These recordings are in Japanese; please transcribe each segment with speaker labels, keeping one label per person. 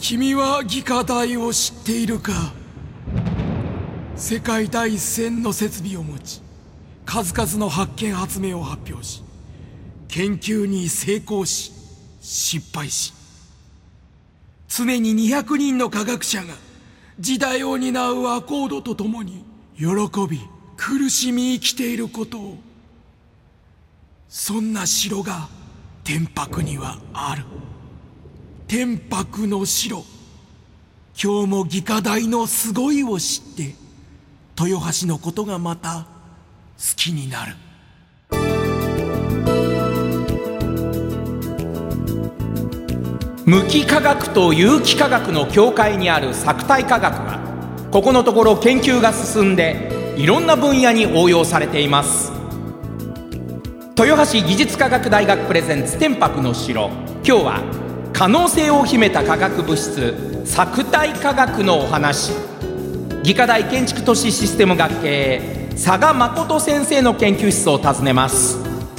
Speaker 1: 君は技科大を知っているか。世界第一線の設備を持ち、数々の発見発明を発表し、研究に成功し失敗し、常に200人の科学者が時代を担うアコードとともに喜び苦しみ生きていることを。そんな城が天白にはある。天白の城。今日も技科大のすごいを知って豊橋のことがまた好きになる。
Speaker 2: 無機化学と有機化学の境界にある作体化学は、ここのところ研究が進んでいろんな分野に応用されています。豊橋技術科学大学プレゼンツ天白の城。今日は可能性を秘めた化学物質作体化学のお話。技科大建築都市システム学系佐賀誠先生の研究室を訪ねます。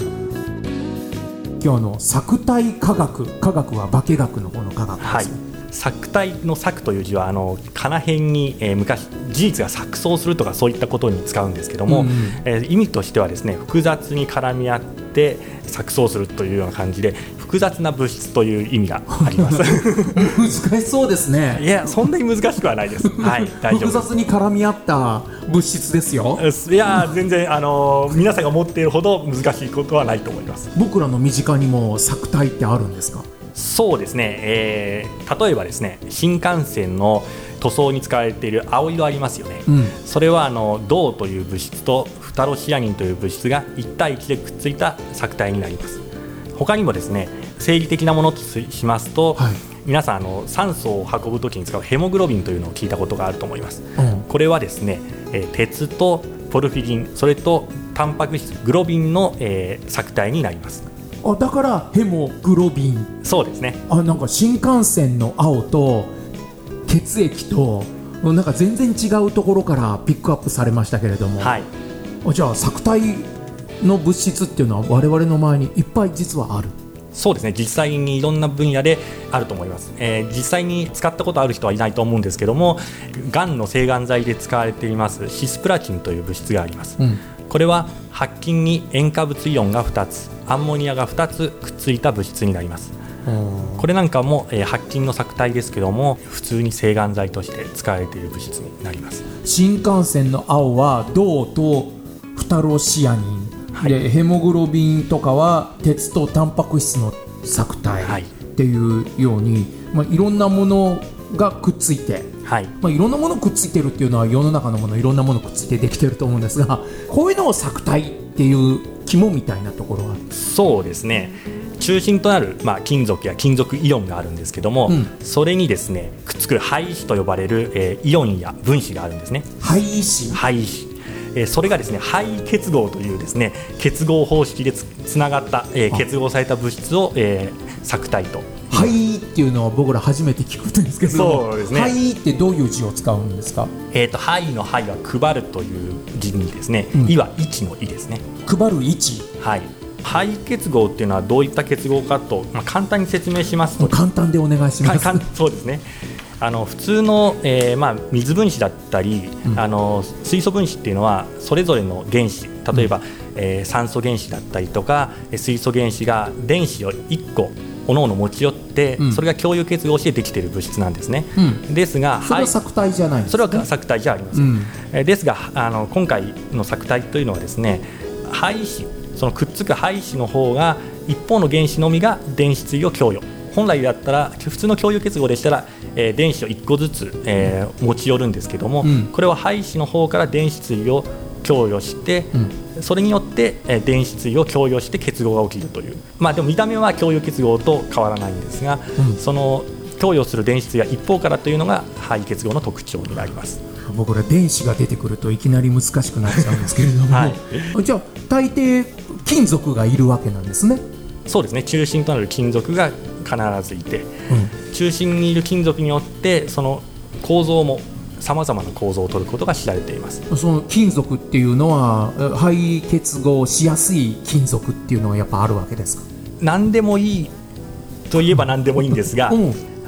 Speaker 3: 今日の作体化学、化学は化学の方の化学ですね。
Speaker 4: 作体の作という字はかなへんに、昔事実が錯綜するとかそういったことに使うんですけども、意味としてはですね、複雑に絡み合って錯綜するというような感じで、複雑な物質という意味があります
Speaker 3: 難しそうですね。
Speaker 4: いや、そんなに難しくはないです、はい、大丈夫です。
Speaker 3: 複雑に絡み合った物質ですよ。
Speaker 4: いや、全然皆さんが思っているほど難しいことはないと思います。
Speaker 3: 僕らの身近にも作体ってあるんですか？
Speaker 4: そうですね、例えばですね、新幹線の塗装に使われている青色ありますよね、それは銅という物質とフタロシアニンという物質が1対1でくっついた作体になります。他にもですね、生理的なものとしますと、皆さん酸素を運ぶときに使うヘモグロビンというのを聞いたことがあると思います、これはですね、鉄とポルフィリン、それとタンパク質グロビンの、作体になります。
Speaker 3: だからヘモグロビン。
Speaker 4: そうですね。
Speaker 3: なんか新幹線の青と血液となんか全然違うところからピックアップされましたけれども、じゃあ作体の物質っていうのは我々の周りにいっぱい実はある。
Speaker 4: そうですね、実際にいろんな分野であると思います、実際に使ったことある人はいないと思うんですけども、がんの制がん剤で使われていますシスプラチンという物質があります、これは白金に塩化物イオンが2つ、アンモニアが2つくっついた物質になります。これなんかも、白金の作体ですけども、普通に制がん剤として使われている物質になります。
Speaker 3: 新幹線の青は銅とフタロシアニン、でヘモグロビンとかは鉄とタンパク質の作体っていうように、いろんなものがくっついて、いろんなものくっついてるっていうのは世の中のものいろんなものくっついてできてると思うんですが、こういうのを作体っていう肝みたいなところがある。
Speaker 4: そうですね、中心となる、金属や金属イオンがあるんですけども、それにですねくっつく配子と呼ばれる、イオンや分子があるんですね。
Speaker 3: 配子、
Speaker 4: それがですね配結合というですね結合方式で つながった、結合された物質を、作体と。
Speaker 3: 配っていうのは僕ら初めて聞くんですけど、
Speaker 4: そうですね、
Speaker 3: 配ってどういう字を使うんですか？
Speaker 4: 配の配は配るという字にですね、いは一のいですね。
Speaker 3: 配る一。
Speaker 4: 配結合っていうのはどういった結合かと、簡単に説明しますと、
Speaker 3: 簡単でお願いします。
Speaker 4: そうですね、普通の、水分子だったり、水素分子っていうのはそれぞれの原子、例えば、酸素原子だったりとか水素原子が電子を1個各々持ち寄って、それが共有結合してできている物質なんですね、ですが
Speaker 3: それは作体じゃないんですか？
Speaker 4: それは作体じゃありません、ですが今回の作体というのはですね、配子、そのくっつく配子の方が一方の原子のみが電子対を供与、本来だったら普通の共有結合でしたら、電子を1個ずつ、持ち寄るんですけども、これは配子の方から電子対を供与して、それによって、電子対を供与して結合が起きるという、でも見た目は共有結合と変わらないんですが、その供与する電子対が一方からというのが配結合の特徴になります。
Speaker 3: 僕ら電子が出てくるといきなり難しくなっちゃうんですけれども、じゃあ大抵金属がいるわけなんですね。
Speaker 4: そうですね、中心となる金属が必ずいて、中心にいる金属によってその構造もさまざまな構造を取ることが知られています。
Speaker 3: その金属っていうのは配結合しやすい金属っていうのはやっぱあるわけですか？
Speaker 4: 何でもいいといえば何でもいいんですが、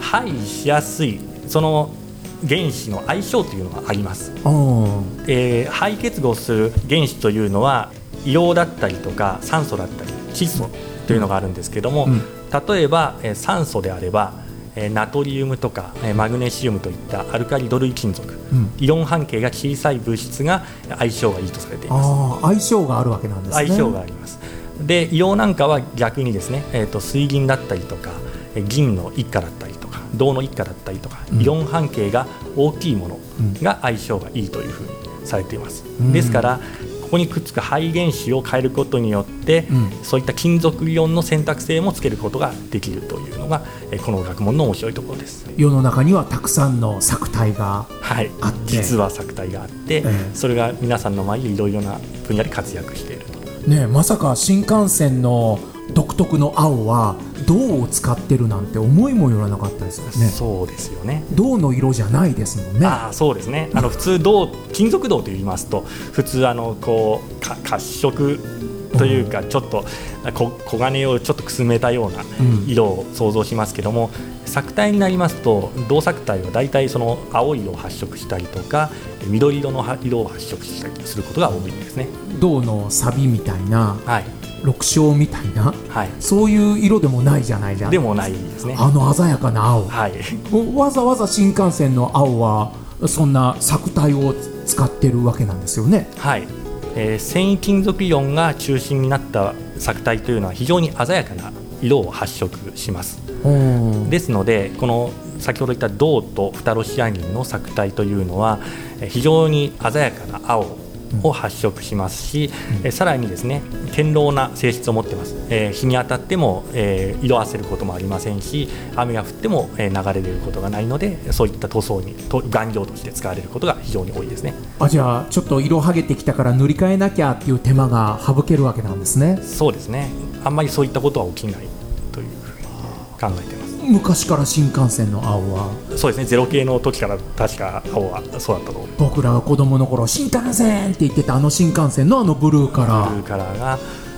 Speaker 4: 配しやすいその原子の相性というのがあります。肺結合する原子というのは硫黄だったりとか酸素だったり窒素というのがあるんですけども、例えば酸素であればナトリウムとかマグネシウムといったアルカリド類金属、イオン半径が小さい物質が相性がいいとされています。
Speaker 3: 相性があるわけなんですね。
Speaker 4: 相性があります。で硫黄なんかは逆にですね、水銀だったりとか銀の一価だったりとか銅の一価だったりとか、イオン半径が大きいものが相性がいいというふうにされています。ですからここにくっつく肺原子を変えることによって、そういった金属イオンの選択性もつけることができるというのがこの学問の面白いところです。
Speaker 3: 世の中にはたくさんの作体があって、
Speaker 4: 実は作体があって、それが皆さんの前にいろいろな分野で活躍していると。
Speaker 3: まさか新幹線の独特の青は銅を使ってるなんて思いもよらなかったですよね。
Speaker 4: そうですよね。
Speaker 3: 銅の色じゃないですもんね。
Speaker 4: そうですね。普通金属銅と言いますと普通こう褐色というかちょっと黄金をちょっとくすめたような色を想像しますけども、作体になりますと銅作体はだいたいその青い色を発色したりとか緑色の色を発色したりすることが多いんですね。
Speaker 3: 銅の錆みたいな、緑青みたいな、そういう色でもないじゃないじゃん。
Speaker 4: でもないですね。
Speaker 3: 鮮やかな青、わざわざ新幹線の青はそんな作体を使ってるわけなんですよね。
Speaker 4: 繊維金属イオンが中心になった作体というのは非常に鮮やかな色を発色します。ですのでこの先ほど言った銅とフタロシアニンの作体というのは非常に鮮やかな青を発色しますし、さらにですね堅牢な性質を持っています。日に当たっても、色あせることもありませんし、雨が降っても、流れ出ることがないので、そういった塗装に顔料として使われることが非常に多いですね。
Speaker 3: じゃあちょっと色剥げてきたから塗り替えなきゃっていう手間が省けるわけなんですね。
Speaker 4: そうですね。あんまりそういったことは起きないというふうに考えています。
Speaker 3: 昔から新幹線の青は
Speaker 4: そうですね。ゼロ系の時から確か青はそうだったと思う。
Speaker 3: 僕らが子供の頃新幹線って言ってた新幹線のブルーカラー
Speaker 4: が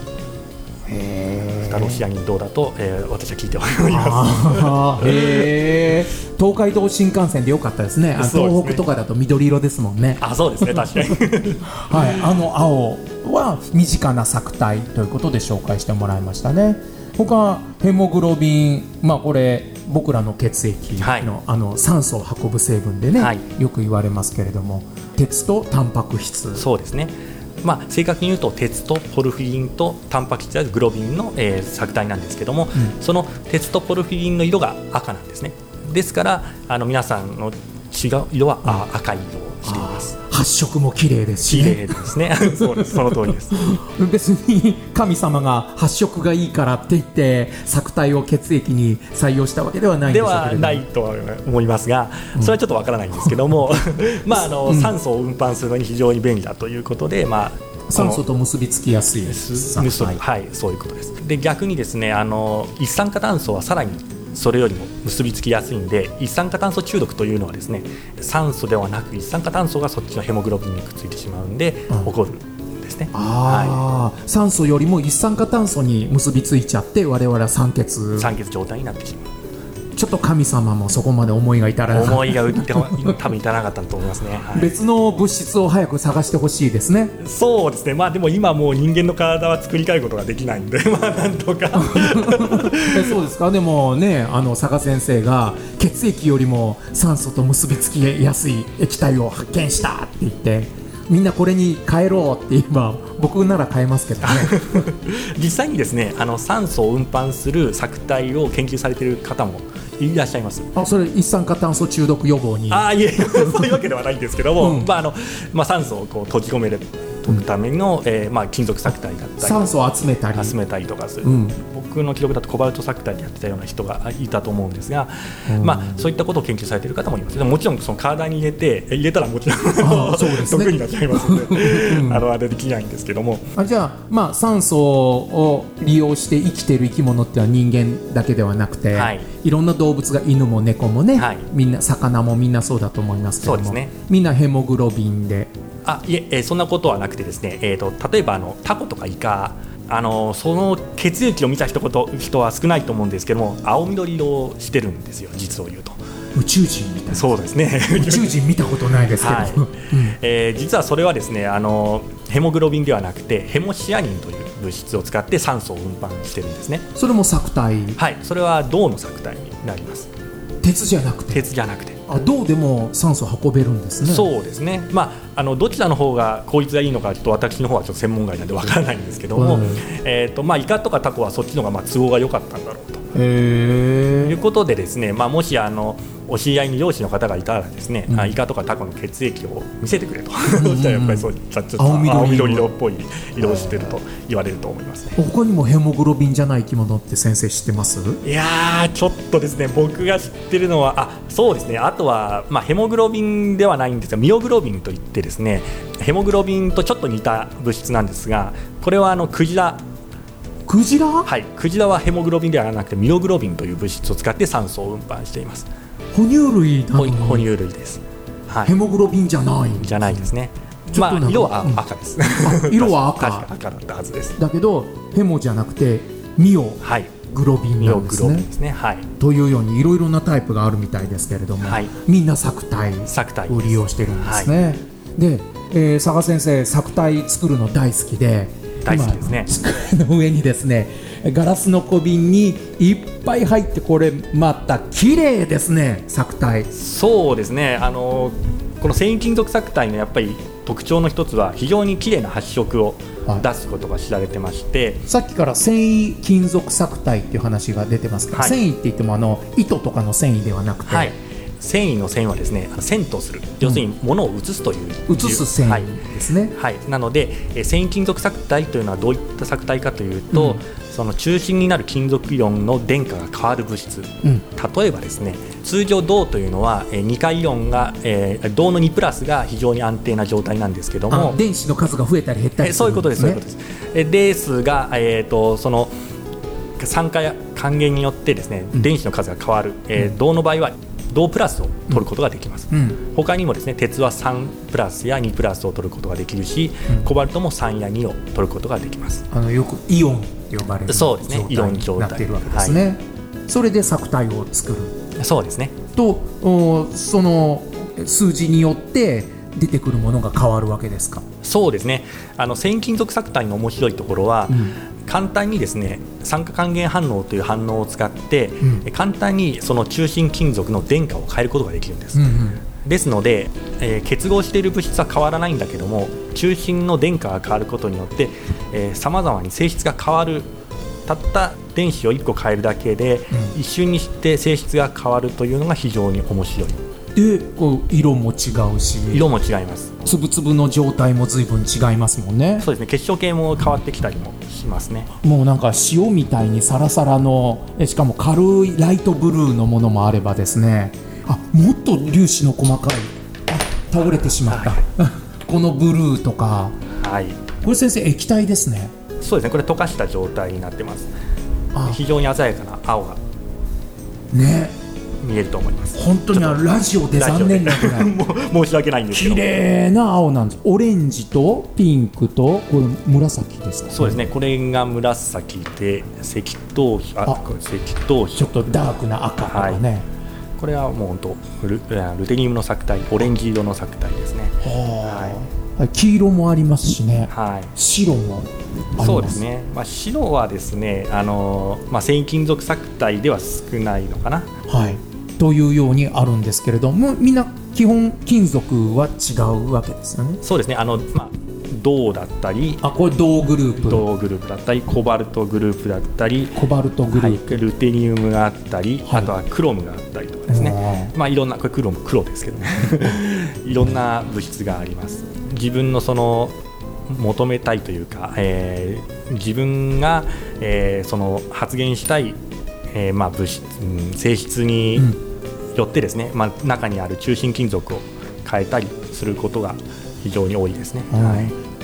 Speaker 4: フタロシアニン銅だと、私は聞いております。
Speaker 3: 東海道新幹線でよかったですね。東北とかだと緑色ですもんね。
Speaker 4: そうですね、確かに
Speaker 3: 青は身近な作体ということで紹介してもらいましたね。他ヘモグロビン、これ僕らの血液の、酸素を運ぶ成分でね、よく言われますけれども、鉄とタンパク質。
Speaker 4: そうですね。正確に言うと鉄とポルフィリンとタンパク質やグロビンの、作体なんですけども、その鉄とポルフィリンの色が赤なんですね。ですから皆さんの血が色は赤い色をしています。
Speaker 3: 発色も綺麗ですしね。
Speaker 4: 綺麗ですね。そうです、その通りです。
Speaker 3: 別に神様が発色がいいからって言って作体を血液に採用したわけではないんでしょうけれども。
Speaker 4: ではないとは思いますが、それはちょっとわからないんですけども酸素を運搬するのに非常に便利だということで、
Speaker 3: 酸素と結びつきやすい作体、
Speaker 4: そういうことです。で逆にですね一酸化炭素はさらにそれよりも結びつきやすいんで、一酸化炭素中毒というのはですね酸素ではなく一酸化炭素がそっちのヘモグロビンにくっついてしまうんで、起こるんですね。
Speaker 3: 酸素よりも一酸化炭素に結びついちゃって我々は酸欠
Speaker 4: 状態になってしまう。
Speaker 3: ちょっと神様もそこまで思いが至らなかった。
Speaker 4: 思いが多分至らなかったと思いますね。
Speaker 3: 別の物質を早く探してほしいですね。
Speaker 4: そうですね。でも今もう人間の体は作り変えることができないんでなんとか
Speaker 3: そうですか。でもね佐賀先生が血液よりも酸素と結びつきやすい液体を発見したって言ってみんなこれに変えろって言えば僕なら変えますけどね
Speaker 4: 実際にですね酸素を運搬する作体を研究されている方もいらっしゃいます。
Speaker 3: それ一酸化炭素中毒予防に。
Speaker 4: いえそういうわけではないんですけども、酸素を閉じ込めるための、金属作体だったり
Speaker 3: 酸素を集めたり
Speaker 4: とかする、僕の記録だとコバルト作体でやってたような人がいたと思うんですが、そういったことを研究されている方もいます。もちろんその体に入れたらもちろん毒になっちゃいますのであれできないんですけども、
Speaker 3: じゃあ、酸素を利用して生きている生き物っては人間だけではなくて、いろんな動物が犬も猫もね、みんな魚もみんなそうだと思いますけども、
Speaker 4: そうですね、
Speaker 3: みんなヘモグロビンで。
Speaker 4: そんなことはなくてですね、例えばタコとかイカその血液を見た人は少ないと思うんですけども、青緑色をしてるんですよ、実を言うと。
Speaker 3: 宇宙人みたいな。
Speaker 4: そうですね
Speaker 3: 宇宙人見たことないですけど、
Speaker 4: はい実はそれはですねヘモグロビンではなくてヘモシアニンという物質を使って酸素を運搬してるんですね。
Speaker 3: それも索体。
Speaker 4: はい、それは銅の索体になります。
Speaker 3: 鉄じゃなくて。
Speaker 4: 鉄じゃなくて、
Speaker 3: 銅でも酸素運べるんですね。
Speaker 4: そうですね、どちらの方が効率がいいのかちょっと私の方はちょっと専門外なんでわからないんですけども、イカとかタコはそっちの方が都合が良かったんだろうということでですね、もしお知り合いに漁師の方がいたらですね、イカとかタコの血液を見せてくれとそしたらやっぱりそうちょっと青緑色っぽい色をしてると言われると思いますね。
Speaker 3: 他にもヘモグロビンじゃない生き物って先生知ってます？
Speaker 4: いやーちょっとですね、僕が知ってるのはそうですね、あとは、ヘモグロビンではないんですがミオグロビンといってですね、ヘモグロビンとちょっと似た物質なんですが、これはクジラ。
Speaker 3: クジラ？
Speaker 4: はい、クジラはヘモグロビンではなくてミオグロビンという物質を使って酸素を運搬しています。
Speaker 3: 哺乳類なのに
Speaker 4: 哺乳類です、はい、
Speaker 3: ヘモグロビンじゃない
Speaker 4: じゃないですね。色は赤です、
Speaker 3: 色は赤
Speaker 4: だったはずです。
Speaker 3: だけどヘモじゃなくてミオグロビンなんですね、
Speaker 4: はい、
Speaker 3: というようにいろいろなタイプがあるみたいですけれども、はい、みんな索体を利用してるんですね。はい、で、佐賀先生索体作るの大好きで、
Speaker 4: 大好きですね。
Speaker 3: 机の上にですねガラスの小瓶にいっぱい入って、これまた綺麗ですね、索体。
Speaker 4: そうですね、この繊維金属索体のやっぱり特徴の一つは非常に綺麗な発色を出すことが知られてまして、
Speaker 3: さっきから繊維金属索体っていう話が出てますけど、繊維って言っても糸とかの繊維ではなくて、
Speaker 4: 繊維の線はですね、線とする、要するに物を移すという
Speaker 3: 移す繊維ですね。
Speaker 4: なので繊維金属索体というのはどういった索体かというと、その中心になる金属イオンの電荷が変わる物質、例えばですね、通常銅というのは2回イオンが、銅の2プラスが非常に安定な状態なんですけども、
Speaker 3: 電子の数が増えたり減ったりするんですね。
Speaker 4: そういうことです。ですが、その酸化や還元によってですね、電子の数が変わる、銅の場合は銅プラスを取ることができます。他にもですね、鉄は3プラスや2プラスを取ることができるし、コバルトも3や2を取ることができます。
Speaker 3: よくイオンと呼ばれる状態になっているわけですね。それで索体を作る。
Speaker 4: そうですね。
Speaker 3: とその数字によって出てくるものが変わるわけですか？
Speaker 4: そうですね。繊維金属索体の面白いところは、簡単にですね、酸化還元反応という反応を使って、簡単にその中心金属の電荷を変えることができるんです。ですので、結合している物質は変わらないんだけども、中心の電荷が変わることによってさまざまに性質が変わる。たった電子を1個変えるだけで、一瞬にして性質が変わるというのが非常に面白い。
Speaker 3: で色も違うし、
Speaker 4: 色も違います。
Speaker 3: 粒々の状態も随分違いますもんね。
Speaker 4: そうですね、結晶系も変わってきたりもしますね。
Speaker 3: もうなんか塩みたいにサラサラの、しかも軽いライトブルーのものもあればですね、もっと粒子の細かい、倒れてしまった、このブルーとか、これ先生液体ですね。
Speaker 4: そうですね、これ溶かした状態になってます。非常に鮮やかな青が
Speaker 3: ね
Speaker 4: 見えると思います。
Speaker 3: 本当にラジオで残念なぐらい
Speaker 4: 申し訳ないんですけど、
Speaker 3: 綺麗な青なんです。オレンジとピンクとこれ紫ですか、ね。
Speaker 4: そうですね、これが紫で赤銅比、ち
Speaker 3: ょっとダークな赤とかね、
Speaker 4: これはもう本当ルテニウムの索体、オレンジ色の索体ですね。
Speaker 3: 黄色もありますしね、白もあります。
Speaker 4: そうですね、白はですね、繊維金属索体では少ないのかな、
Speaker 3: というようにあるんですけれども、みんな基本金属は違うわけですよね。
Speaker 4: そうですね、銅だったり、
Speaker 3: これ銅グル
Speaker 4: ープだったり、コバルトグループだったり、ルテニウムがあったり、あとはクロムがあったりとかですね、いろんな、これ黒ですけどねいろんな物質があります。自分のその求めたいというか、自分が、その発現したい、物質、性質によってですね、中にある中心金属を変えたりすることが非常に多いですね。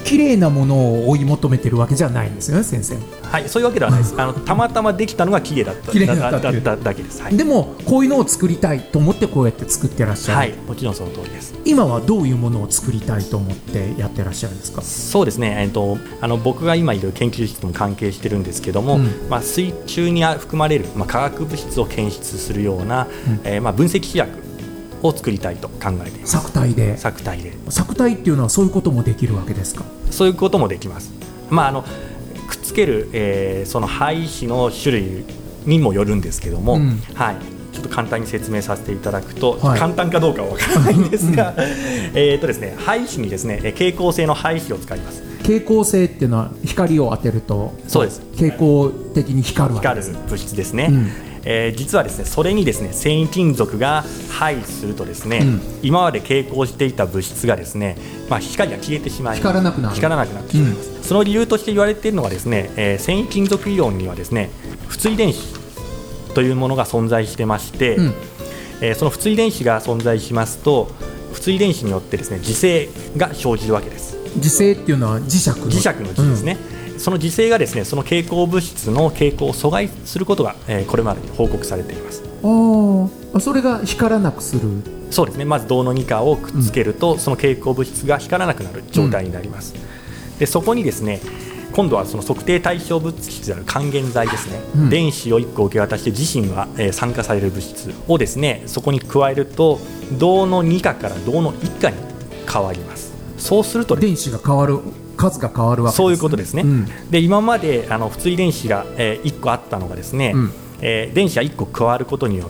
Speaker 3: 綺麗なものを追い求めてるわけじゃないんですよね、先生。
Speaker 4: はい、そういうわけではないです。たまたまできたのが綺麗だっただけです。はい、
Speaker 3: でもこういうのを作りたいと思ってこうやって作ってらっしゃる。
Speaker 4: はい、もちろんその通りです。
Speaker 3: 今はどういうものを作りたいと思ってやってらっしゃるんですか？
Speaker 4: そうですね、僕が今いる研究室とも関係してるんですけども、水中に含まれる、化学物質を検出するような、分析試薬を作りたいと考えています。
Speaker 3: 作体で。作体っていうのはそういうこともできるわけですか？
Speaker 4: そういうこともできます。くっつける、その配子の種類にもよるんですけども、はい、ちょっと簡単に説明させていただくと、簡単かどうかは分からないんですが、ですね、配子にですね、蛍光性の配子を使います。
Speaker 3: 蛍光性っていうのは光を当てると、
Speaker 4: そうです、
Speaker 3: 蛍光的に光るわけです。
Speaker 4: 光る物質ですね。実はですね、それにですね、繊維金属が配位するとですね、今まで蛍光していた物質がですね、光が消えてしまいます。
Speaker 3: 光らなくなってしまいます。
Speaker 4: その理由として言われているのはですね、繊維金属イオンにはですね、不対電子というものが存在してまして、その不対電子が存在しますと、不対電子によってですね、磁性が生じるわけです。
Speaker 3: 磁性っていうのは磁石の
Speaker 4: 磁ですね。その磁性がですね、その蛍光物質の蛍光を阻害することが、これまでに報告されています。
Speaker 3: それが光らなくする。
Speaker 4: そうですね、まず銅の2価をくっつけると、その蛍光物質が光らなくなる状態になります。でそこにですね、今度はその測定対象物質である還元剤ですね、電子を1個受け渡して自身が、酸化される物質をですね、そこに加えると銅の2価から銅の1価に変わります。そうすると
Speaker 3: 電子が変わる、数が変わるわけですね。
Speaker 4: そういうことですね。で今まで不対電子が、1個あったのがですね、電子が1個加わることによって、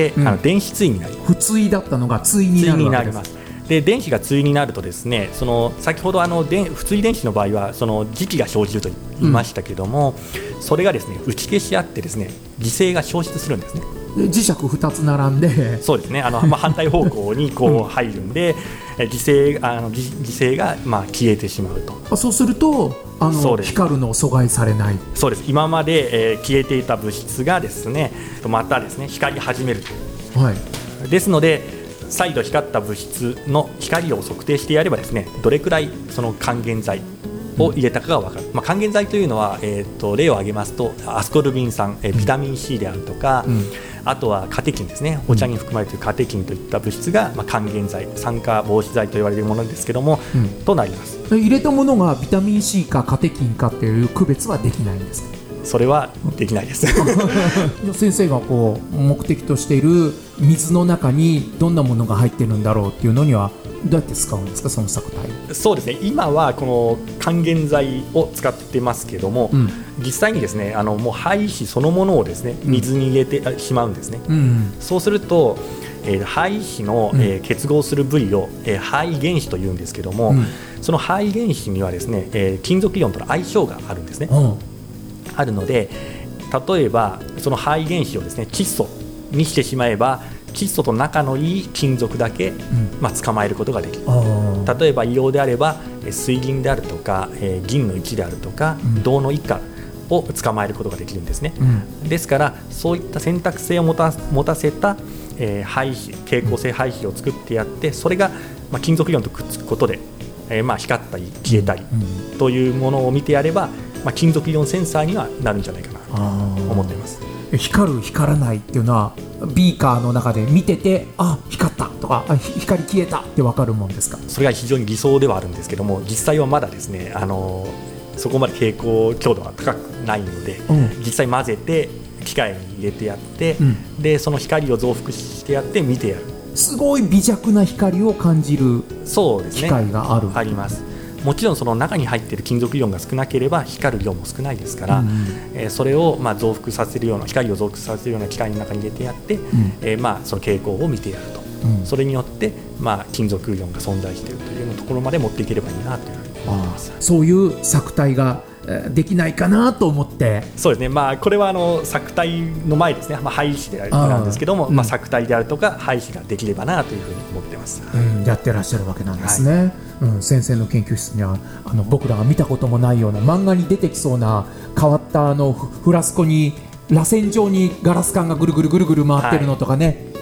Speaker 4: 電子対になります。
Speaker 3: 不対だったのが対になるわけです。
Speaker 4: で電子が対になるとですね、その先ほど不対電子の場合はその磁気が生じると言いましたけども、それがですね打ち消し合ってですね、磁性が消失するんですね。
Speaker 3: 磁石2つ並んで、
Speaker 4: そうですね、反対方向にこう入るんで、磁性が消えてしまうと。
Speaker 3: そうすると光るのを阻害されない。
Speaker 4: そうです。今まで、消えていた物質がですね、またですね光り始めると、ですので再度光った物質の光を測定してやればですね、どれくらいその還元剤を入れたかが分かる。還元剤というのは、例を挙げますとアスコルビン酸、ビタミン C であるとか、あとはカテキンですね、お茶に含まれているカテキンといった物質が、還元剤、酸化防止剤と言われるものですけども、となります。
Speaker 3: 入れたものがビタミン C かカテキンかっていう区別はできないんですか？
Speaker 4: それはできないです
Speaker 3: 先生が目的としている水の中にどんなものが入ってるんだろうっていうのにはどうやって使うんですか、その作体？
Speaker 4: そうですね、今はこの還元剤を使ってますけども、実際にですねもう配子そのものをですね水に入れてしまうんですね。そうすると配子の、結合する部位を、配原子というんですけども、その配原子にはですね、金属イオンとの相性があるんですね。あるので、例えばその配原子をですね窒素にしてしまえば、窒素と仲のいい金属だけ、捕まえることができる。例えば硫黄であれば水銀であるとか、銀の1であるとか、銅の1価を捕まえることができるんですね。ですからそういった選択性を持たせた、配子、蛍光性配子を作ってやって、それが、金属イオンとくっつくことで、光ったり消えたりというものを見てやれば、金属イオンセンサーにはなるんじゃないかなと思っています。
Speaker 3: 光る光らないっていうのはビーカーの中で見てて、光ったとか光消えたって分かるもんですか？
Speaker 4: それが非常に理想ではあるんですけども、実際はまだですねそこまで蛍光強度が高くないので、実際混ぜて機械に入れてやって、でその光を増幅してやって見てやる。
Speaker 3: すごい微弱な光を感じる機械がある。
Speaker 4: あります。もちろんその中に入っている金属イオンが少なければ光る量も少ないですから、それを増幅させるような、光を増幅させるような機械の中に入れてやって、その傾向を見てやると、それによって、金属イオンが存在しているというところまで持っていければいいなというふうに思います。
Speaker 3: そういう作体ができないかなと思って。
Speaker 4: そうですね、これは作体の前ですね、配子でなんですけども、作体であるとか配子ができればなというふうに思ってます。
Speaker 3: やってらっしゃるわけなんですね。先生の研究室には僕らが見たこともないような漫画に出てきそうな変わったフラスコに螺旋状にガラス管がぐるぐるぐるぐる回ってるのとかね、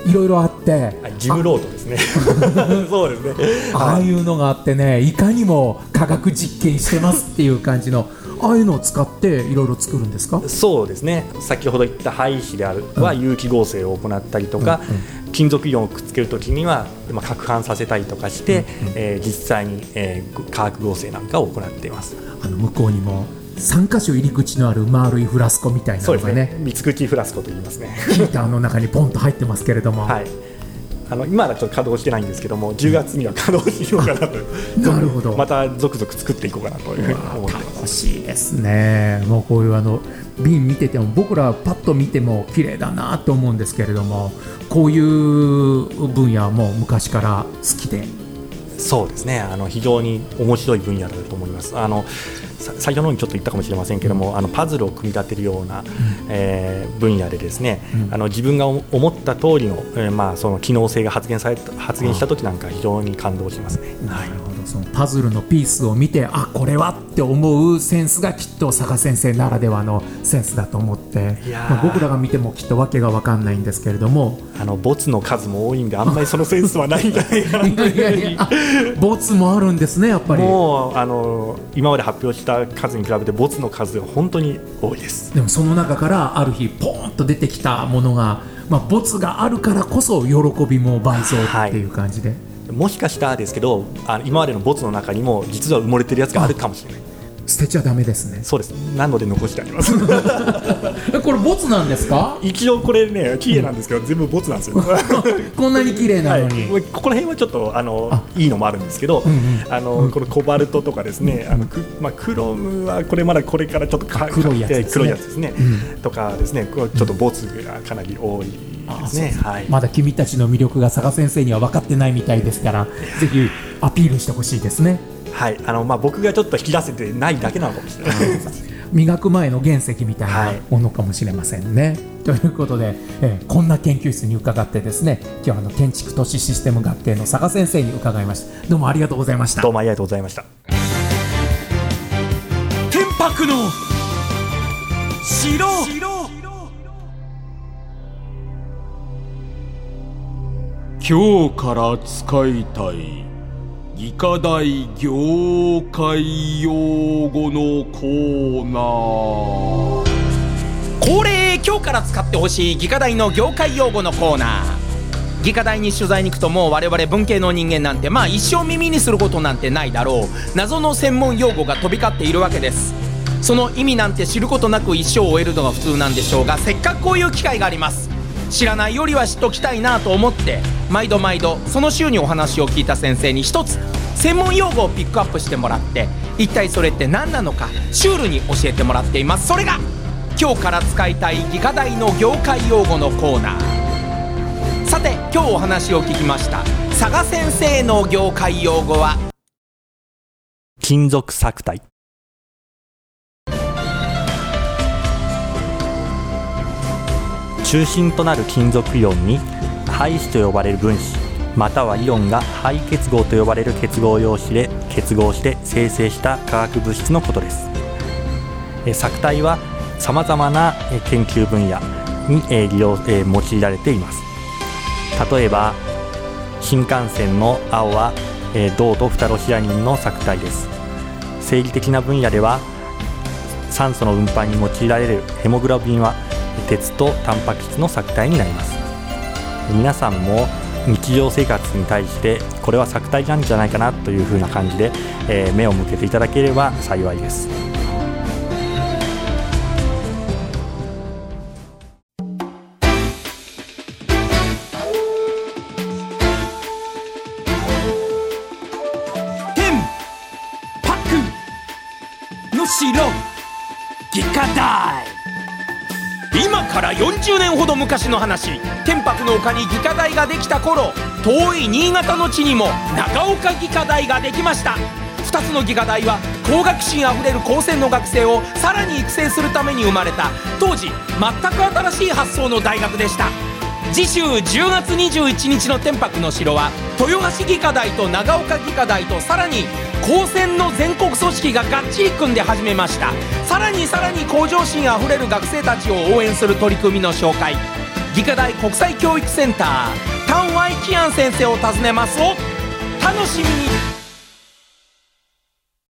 Speaker 3: いろいろあって、はい、
Speaker 4: ジムロードですねそうですね、
Speaker 3: ああいうのがあってね、いかにも科学実験してますっていう感じのああいうのを使っていろいろ作るんですか？
Speaker 4: そうですね、先ほど言った廃紙であるは有機合成を行ったりとか、金属イオンをくっつけるときには攪拌させたりとかして、実際に、化学合成なんかを行っています。
Speaker 3: 向こうにも3箇所入り口のある丸いフラスコみたいなのがね、
Speaker 4: そうですね、三つ口フラスコと言いますね
Speaker 3: ヒーターの中にポンと入ってますけれども、
Speaker 4: はい、今はちょっと稼働してないんですけども、10月には稼働しようかなと
Speaker 3: なるほど、
Speaker 4: また続々作っていこうかなというふうに思ってます。
Speaker 3: 楽しいですね。もうこういう瓶見てても、僕らパッと見ても綺麗だなと思うんですけれども、こういう分野はもう昔から好きで。
Speaker 4: そうですね、非常に面白い分野だと思います。最初の方にちょっと言ったかもしれませんけども、パズルを組み立てるような、分野でですね、自分が思った通りの、その機能性が発現した時なんか非常に感動しますね。
Speaker 3: なるほど、そのパズルのピースを見て、あ、これはって思うセンスがきっと佐賀先生ならではのセンスだと思って、僕らが見てもきっとわけが分かんないんですけれども、
Speaker 4: ボツの数も多いんであんまりそのセンスはないんじゃないかなという
Speaker 3: ボツもあるんですね、やっぱり。
Speaker 4: もう今まで発表した数に比べてボツの数が本当に多いです。
Speaker 3: でもその中からある日ポーンと出てきたものが、ボツがあるからこそ喜びも倍増っていう感じで、
Speaker 4: もしかしたらですけど、今までのボツの中にも実は埋もれてるやつがあるかもしれない。
Speaker 3: 捨てちゃダメですね。
Speaker 4: そうです、なので残してあります
Speaker 3: これボツなんですか？
Speaker 4: 一応これね、綺麗なんですけど、全部ボツなんですよ
Speaker 3: こんなに綺麗なのに、
Speaker 4: はい、ここら辺はちょっといいのもあるんですけど、このコバルトとかですね、クロムはこれまだこれからちょっと
Speaker 3: 黒いやつ
Speaker 4: ですね、とかですね、ちょっとボツがかなり多いですね。はい、
Speaker 3: まだ君たちの魅力が佐賀先生には分かってないみたいですから、ぜひアピールしてほしいですね。
Speaker 4: はい、僕がちょっと引き出せてないだけなのかもしれない
Speaker 3: 磨く前の原石みたいなものかもしれませんね、ということで、こんな研究室に伺ってですね、今日は建築都市システム学系の佐賀先生に伺いました。どうもありがとうございました。
Speaker 4: どうもありがとうございました。
Speaker 1: 天白の城。今日から使いたい技科大業界用語のコーナー。
Speaker 2: 恒例、今日から使ってほしい技科大の業界用語のコーナー。技科大に取材に行くと、もう我々文系の人間なんて一生耳にすることなんてないだろう謎の専門用語が飛び交っているわけです。その意味なんて知ることなく一生を終えるのが普通なんでしょうが、せっかくこういう機会があります。知らないよりは知っときたいなと思って、毎度その週にお話を聞いた先生に一つ専門用語をピックアップしてもらって、一体それって何なのかシュールに教えてもらっています。それが今日から使いたい技科大の業界用語のコーナー。さて、今日お話を聞きました佐賀先生の業界用語は
Speaker 4: 金属索体。中心となる金属イオンに配子と呼ばれる分子、またはイオンが配結合と呼ばれる結合用紙で結合して生成した化学物質のことです。索体はさまざまな研究分野に用いられています。例えば新幹線の青は銅とフタロシアニンの索体です。生理的な分野では酸素の運搬に用いられるヘモグロビンは鉄とタンパク質の索体になります。皆さんも日常生活に対してこれは索体なんじゃないかなというふうな感じで、目を向けていただければ幸いです。
Speaker 1: 天白の城技科大。
Speaker 2: 今から40年ほど昔の話、天白の丘に技科大ができた頃、遠い新潟の地にも長岡技科大ができました。2つの技科大は工学心あふれる高専の学生をさらに育成するために生まれた、当時全く新しい発想の大学でした。次週10月21日の天白の城は、豊橋技科大と長岡技科大と、さらに高専の全国組織ががっちり組んで始めました。さらに向上心あふれる学生たちを応援する取り組みの紹介。 技科大国際教育センタータンワイキアン先生を訪ねますを楽しみに。